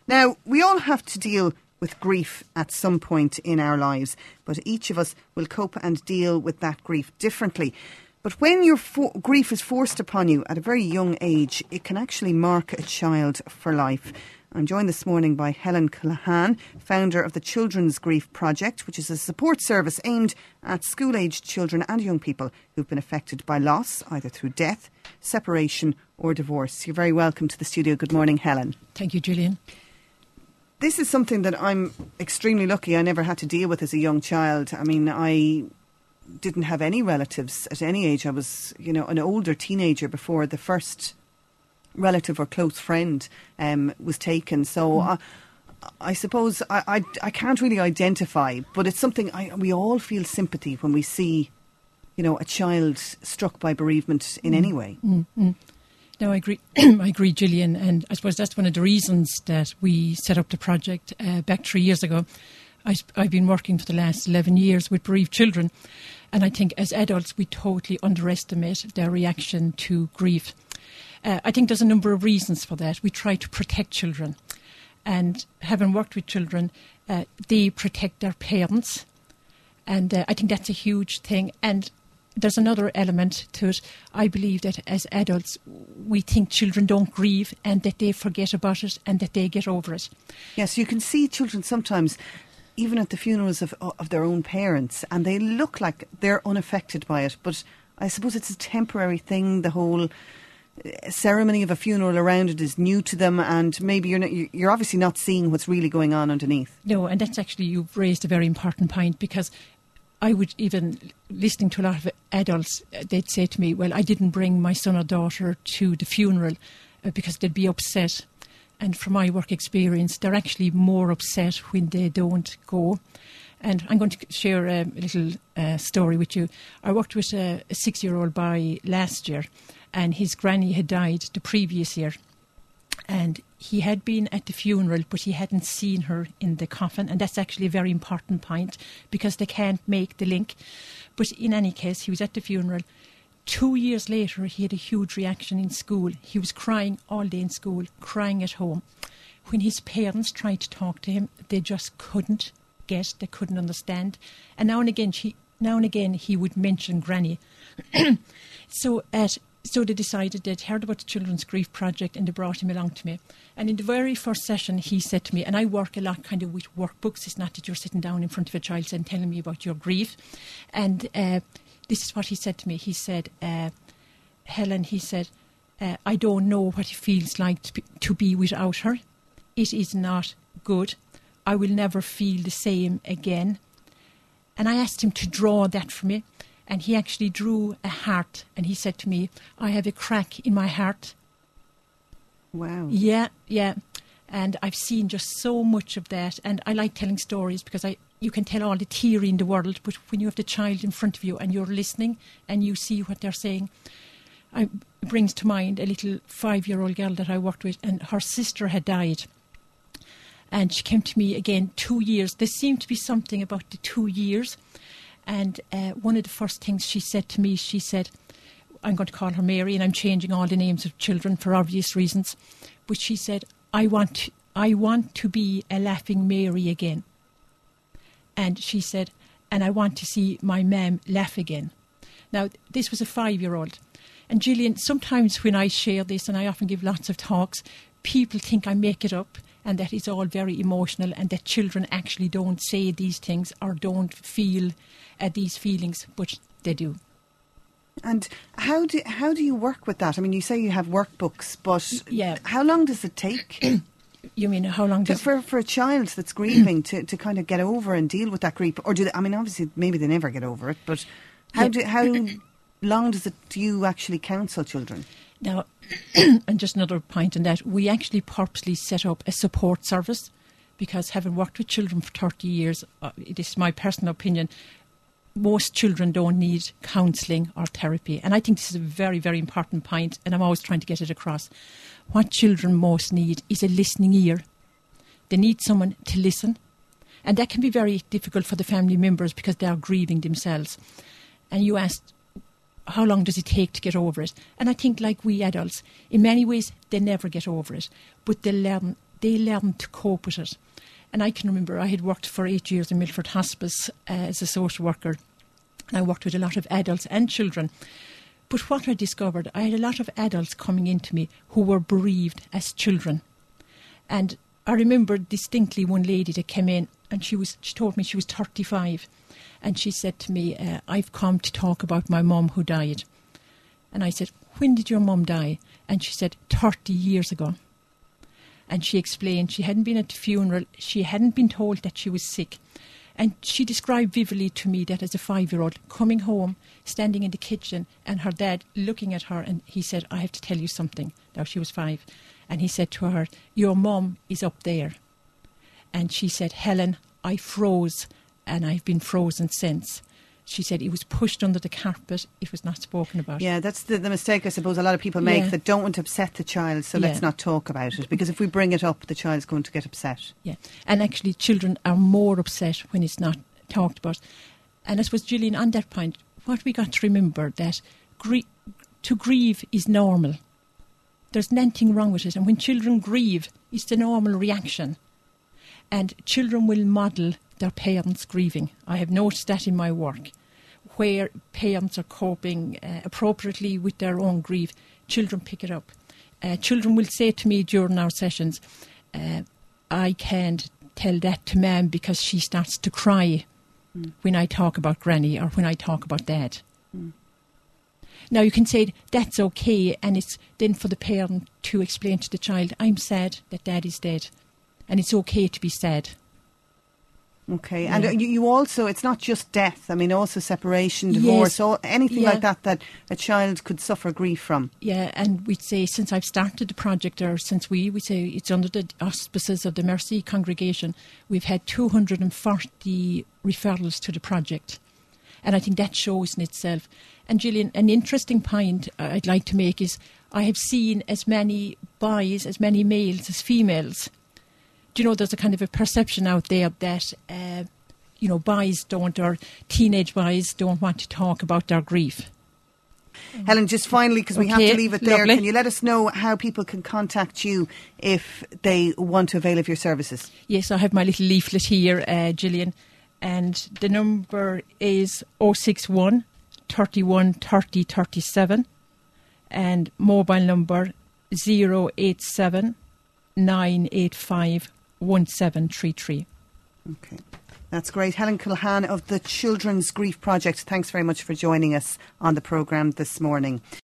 Now, we all have to deal with grief at some point in our lives, but each of us will cope and deal with that grief differently. But when your grief is forced upon you at a very young age, it can actually mark a child for life. I'm joined this morning by Helen Callahan, founder of the Children's Grief Project, which is a support service aimed at school-aged children and young people who've been affected by loss, either through death, separation or divorce. You're very welcome to the studio. Good morning, Helen. Thank you, Gillian. This is something that I'm extremely lucky I never had to deal with as a young child. I mean, I didn't have any relatives at any age. I was, an older teenager before the first relative or close friend was taken. So I suppose I can't really identify, but it's something we all feel sympathy when we see, a child struck by bereavement in any way. No, I agree. I agree, Gillian, and I suppose that's one of the reasons that we set up the project back 3 years ago. I've been working for the last 11 years with bereaved children, and I think as adults we totally underestimate their reaction to grief. I think there's a number of reasons for that. We try to protect children, and having worked with children, they protect their parents, and I think that's a huge thing. And there's another element to it. I believe that as adults, we think children don't grieve and that they forget about it and that they get over it. Yes, you can see children sometimes, even at the funerals of their own parents, and they look like they're unaffected by it. But I suppose it's a temporary thing. The whole ceremony of a funeral around it is new to them, and maybe you're obviously not seeing what's really going on underneath. No, and that's actually, you've raised a very important point, because I would, even listening to a lot of adults, they'd say to me, well, I didn't bring my son or daughter to the funeral because they'd be upset. And from my work experience, they're actually more upset when they don't go. And I'm going to share a little story with you. I worked with a 6-year-old boy last year, and his granny had died the previous year. And he had been at the funeral, but he hadn't seen her in the coffin. And that's actually a very important point, because they can't make the link. But in any case, he was at the funeral. 2 years later, he had a huge reaction in school. He was crying all day in school, crying at home. When his parents tried to talk to him, they just couldn't get, they couldn't understand. And now and again, he would mention Granny. So they decided they'd heard about the Children's Grief Project, and they brought him along to me. And in the very first session, he said to me, and I work a lot kind of with workbooks. It's not that you're sitting down in front of a child and telling me about your grief. And this is what he said to me. He said, Helen, he said, I don't know what it feels like to be without her. It is not good. I will never feel the same again. And I asked him to draw that for me. And he actually drew a heart, and he said to me, I have a crack in my heart. Wow. Yeah. And I've seen just so much of that. And I like telling stories, because you can tell all the theory in the world, but when you have the child in front of you and you're listening and you see what they're saying, it brings to mind a little 5-year-old girl that I worked with, and her sister had died. And she came to me again 2 years. There seemed to be something about the 2 years. And one of the first things she said to me, she said, I'm going to call her Mary, and I'm changing all the names of children for obvious reasons. But she said, I want to be a laughing Mary again. And she said, and I want to see my mum laugh again. Now, this was a 5-year-old. And Gillian, sometimes when I share this, and I often give lots of talks, people think I make it up, and that it's all very emotional, and that children actually don't say these things or don't feel these feelings, but they do. And how do you work with that? I mean, you say you have workbooks, but how long does it take? You mean how long does... For a child that's grieving to kind of get over and deal with that grief? Or do they, I mean, obviously, maybe they never get over it, but how long do you actually counsel children? Now, and just another point on that, we actually purposely set up a support service, because having worked with children for 30 years, it is my personal opinion, most children don't need counselling or therapy. And I think this is a very, very important point, and I'm always trying to get it across. What children most need is a listening ear. They need someone to listen. And that can be very difficult for the family members, because they are grieving themselves. And you asked, how long does it take to get over it? And I think, like we adults, in many ways, they never get over it. But they learn they learn to cope with it. And I can remember I had worked for 8 years in Milford Hospice as a social worker. And I worked with a lot of adults and children. But what I discovered, I had a lot of adults coming into me who were bereaved as children. And I remember distinctly one lady that came in, and she told me she was 35. And she said to me, I've come to talk about my mum who died. And I said, when did your mum die? And she said, 30 years ago. And she explained she hadn't been at the funeral, she hadn't been told that she was sick. And she described vividly to me that as a 5-year-old coming home, standing in the kitchen, and her dad looking at her, and he said, I have to tell you something. Now she was 5. And he said to her, your mum is up there. And she said, Helen, I froze, and I've been frozen since. She said it was pushed under the carpet, it was not spoken about. Yeah, that's the mistake I suppose a lot of people make, that don't want to upset the child, so let's not talk about it. Because if we bring it up, the child's going to get upset. Yeah, and actually children are more upset when it's not talked about. And I suppose, Gillian, on that point, what we got to remember that to grieve is normal. There's nothing wrong with it. And when children grieve, it's the normal reaction. And children will model their parents grieving. I have noticed that in my work. Where parents are coping appropriately with their own grief, children pick it up. Children will say to me during our sessions, I can't tell that to Mum because she starts to cry when I talk about Granny or when I talk about Dad. Now you can say that's okay, and it's then for the parent to explain to the child, I'm sad that Dad is dead, and it's okay to be sad. Okay, and you also, it's not just death, I mean also separation, divorce, anything like that a child could suffer grief from. Yeah, and we'd say since I've started the project, or since we say it's under the auspices of the Mercy Congregation, we've had 240 referrals to the project. And I think that shows in itself. And Gillian, an interesting point I'd like to make is I have seen as many boys, as many males as females. Do you know, there's a kind of a perception out there that, boys don't, or teenage boys don't want to talk about their grief. Helen, just finally, because we have to leave it there, lovely. Can you let us know how people can contact you if they want to avail of your services? Yes, I have my little leaflet here, Gillian, and the number is 061 31 30 37, and mobile number 087 985 1733. Okay, that's great. Helen Culhane of the Children's Grief Project, thanks very much for joining us on the programme this morning.